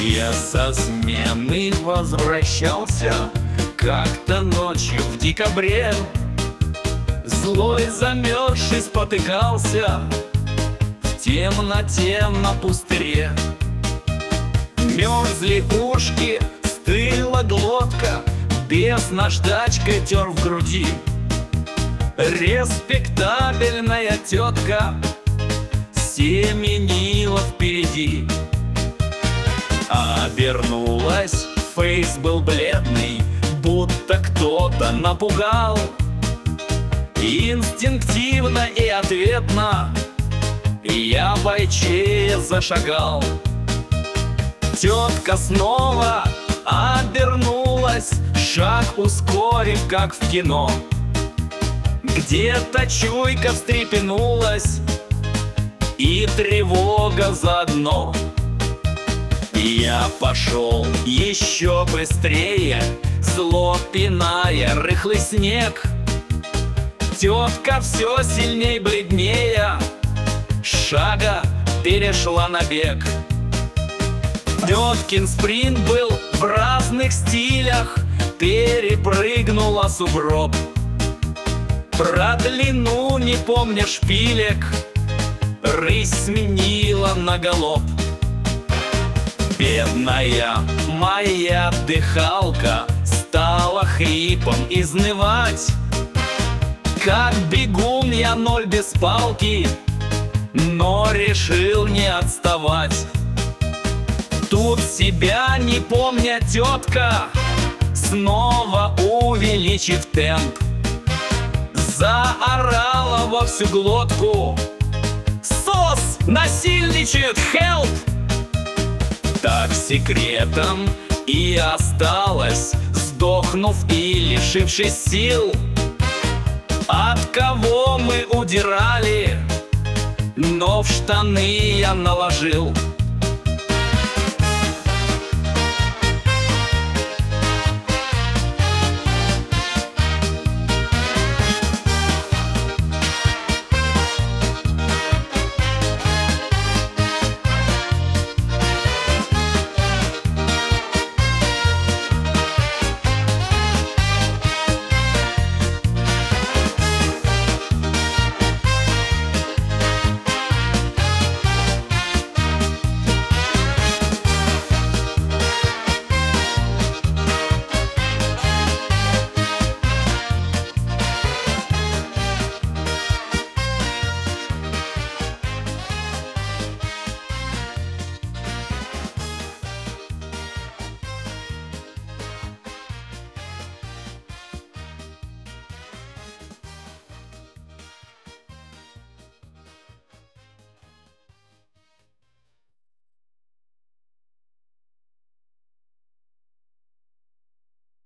Я со смены возвращался как-то ночью в декабре. Злой замерзший спотыкался в темноте на пустыре. Мерзли ушки, стыла глотка, бес наждачкой тер в груди. Респектабельная тетка семенила впереди. Обернулась, фейс был бледный, будто кто-то напугал. Инстинктивно и ответно я бойчее зашагал. Тетка снова обернулась, шаг ускорив, как в кино. Где-то чуйка встрепенулась, и тревога заодно. Я пошел еще быстрее, зло пиная рыхлый снег. Тетка все сильней бледнее, шага перешла на бег. Теткин спринт был в разных стилях, перепрыгнула сугроб. Про длину не помня шпилек, рысь сменила на галоп. Бедная моя дыхалка стала хрипом изнывать. Как бегун я ноль без палки, но решил не отставать. Тут себя не помня тетка, снова увеличив темп, заорала во всю глотку: «Сос насильничает, help!» Так секретом и осталось, сдохнув и лишившись сил. От кого мы удирали, но в штаны я наложил.